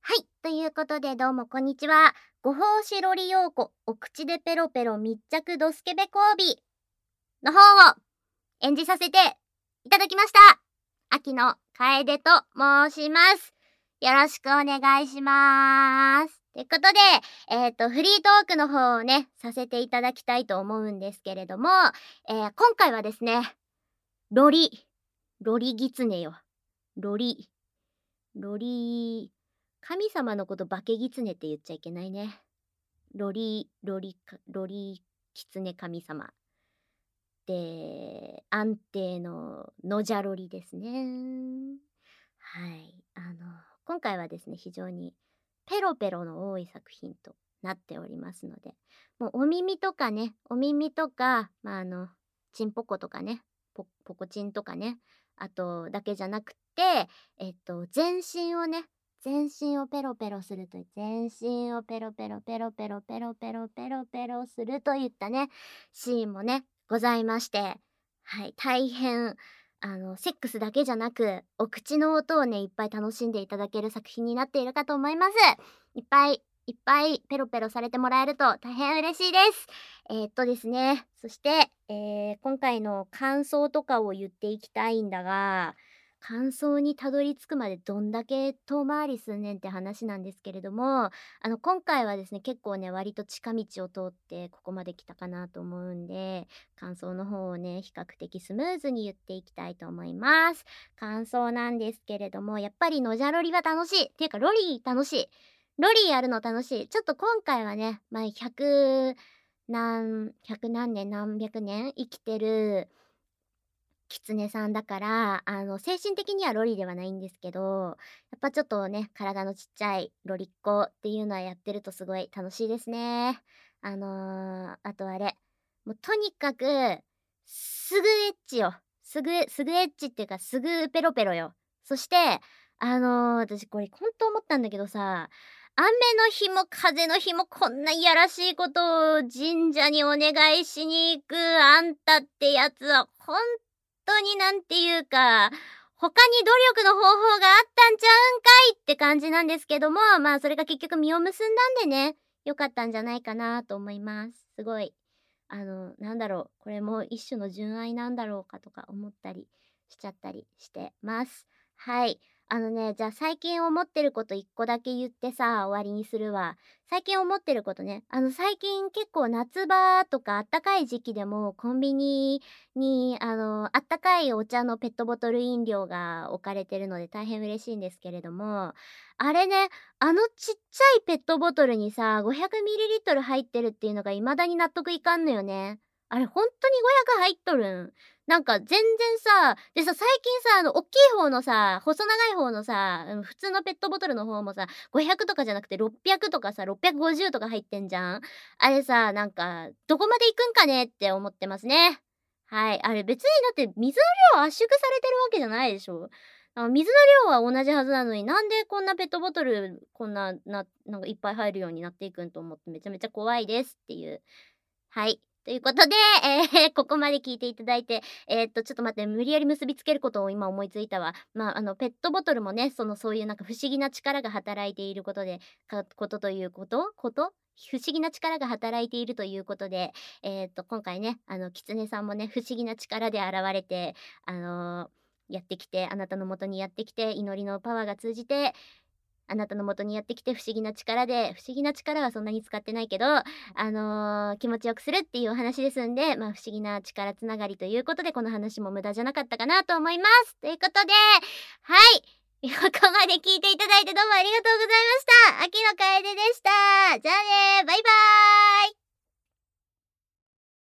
はい。ということで、どうもこんにちは。ご奉仕ロリ陽子、お口でペロペロ密着ドスケベ交尾の方を演じさせていただきました。秋野楓と申します。よろしくお願いします。ということで、フリートークの方をね、させていただきたいと思うんですけれども、今回はですね、ロリギツネよ。ロリ神様のこと化け狐って言っちゃいけないね。ロリキツネ神様で、安定のノジャロリですね。はい。今回はですね、非常にペロペロの多い作品となっておりますので、もうお耳とか、チンポコとかね、ポコチンとかね、あとだけじゃなくて、全身をね、全身をペロペロするという、全身をペロペロペロペロペロペロペロペロするといったね、シーンもね、ございまして、はい、大変、セックスだけじゃなく、お口の音をね、いっぱい楽しんでいただける作品になっているかと思います。いっぱいペロペロされてもらえると大変嬉しいです。ですね、そして、今回の感想とかを言っていきたいんだが、感想にたどり着くまでどんだけ遠回りすんねんって話なんですけれども、今回はですね、結構ね、割と近道を通ってここまで来たかなと思うんで、感想の方をね、比較的スムーズに言っていきたいと思います。感想なんですけれども、やっぱりノジャロリは楽しい。っていうか、ロリー楽しい。ロリーやるの楽しい。ちょっと今回はね、百何年何百年生きてる狐さんだから、精神的にはロリではないんですけど、やっぱちょっとね、体のちっちゃいロリっ子っていうのはやってるとすごい楽しいですね。あとあれ、もうとにかく、すぐエッチよ。すぐエッチっていうか、すぐペロペロよ。そして、私これほんと思ったんだけどさ、雨の日も風の日もこんないやらしいことを神社にお願いしに行くあんたってやつはほんとになんていうか、他に努力の方法があったんちゃうんかいって感じなんですけども、まあそれが結局実を結んだんでね、良かったんじゃないかなと思います。すごい、なんだろう、これも一種の純愛なんだろうかとか思ったりしちゃったりしてます。はい。じゃあ最近思ってること一個だけ言ってさ、終わりにするわ。最近思ってることね。最近結構夏場とかあったかい時期でもコンビニに、あったかいお茶のペットボトル飲料が置かれてるので大変嬉しいんですけれども、あれね、ちっちゃいペットボトルにさ、500ml 入ってるっていうのが未だに納得いかんのよね。あれほんとに500入っとるん？なんか全然さ、でさ、最近さ、おっきい方のさ、細長い方のさ、普通のペットボトルの方もさ、500とかじゃなくて600とかさ、650とか入ってんじゃん。あれさ、なんか、どこまで行くんかねって思ってますね。はい。あれ別にだって水の量圧縮されてるわけじゃないでしょ。水の量は同じはずなのに、なんでこんなペットボトル、こんな、なんかいっぱい入るようになっていくんと思ってめちゃめちゃ怖いですっていう。はい。ということで、ここまで聞いていただいて、ちょっと待って、無理やり結びつけることを今思いついたわ。まあ、ペットボトルもね、そういうなんか不思議な力が働いていることで、不思議な力が働いているということで、今回ね、狐さんもね、不思議な力で現れて、やってきて、あなたの元にやってきて、祈りのパワーが通じて、あなたの元にやってきて不思議な力で、不思議な力はそんなに使ってないけど、気持ちよくするっていうお話ですんで、まあ、不思議な力つながりということで、この話も無駄じゃなかったかなと思います。ということで、はい。ここまで聞いていただいてどうもありがとうございました。秋野楓でした。じゃあね、バイバーイ。